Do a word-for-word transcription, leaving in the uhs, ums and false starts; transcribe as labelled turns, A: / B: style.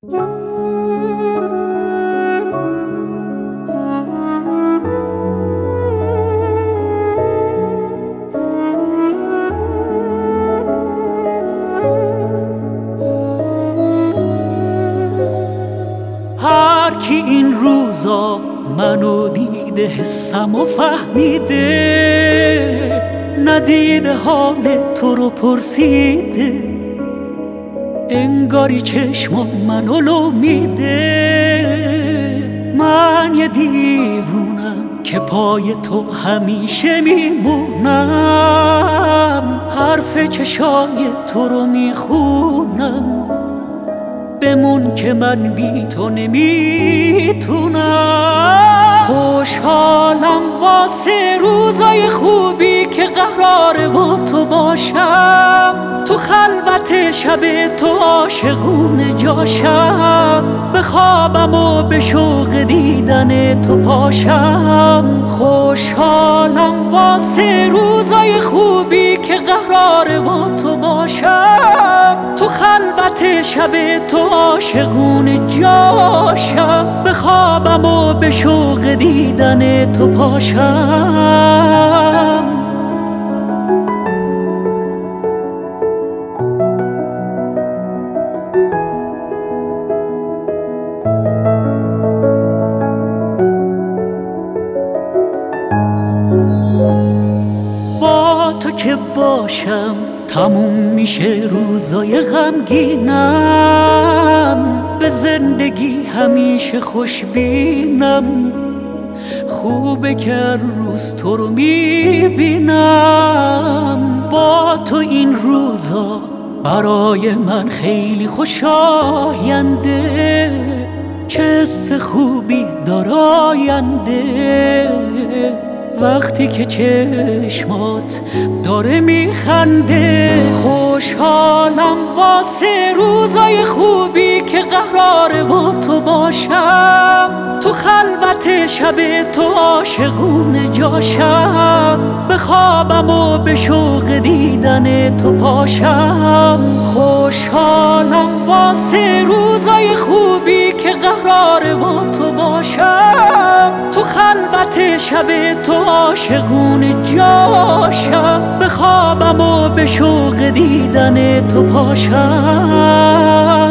A: هر کی این روزا منو دیده حسم و فهمیده، ندیده حال تو رو پرسیده، انگاری چشمان منو لو میده. من یه دیوونم که پای تو همیشه میمونم، حرف چشای تو رو میخونم، بمون که من بی تو نمیتونم. خوشحالم واسه روزای خوبی که قراره با تو باشم، تو خلوت شب تو عاشقونه جاشم، بخوابم و به شوق دیدن تو پاشم. خوشحالم واسه روزای خوبی که قراره با تو باشم، تو خلوت شب تو عاشقونه جاشم، بخوابم و به شوق دیدن تو پاشم. با تو که باشم تموم میشه روزای غمگینم، به زندگی همیشه خوشبینم، خوبه که هر روز تو رو میبینم. با تو این روزا برای من خیلی خوش آینده، چه حس خوبی داره آینده، وقتی که چشمات داره میخنده. خوشحالم واسه روزای خوبی که قراره با تو باشم، تو خلوت شب تو عاشقونه جاشم، بخوابم و به شوق دیدن تو پاشم. خوشحالم واسه روزای خوبی که قراره با تو باشم، تو خلوت شب تو عاشقونه جاشم، بخوابم و به شوق دیدن تو پاشم.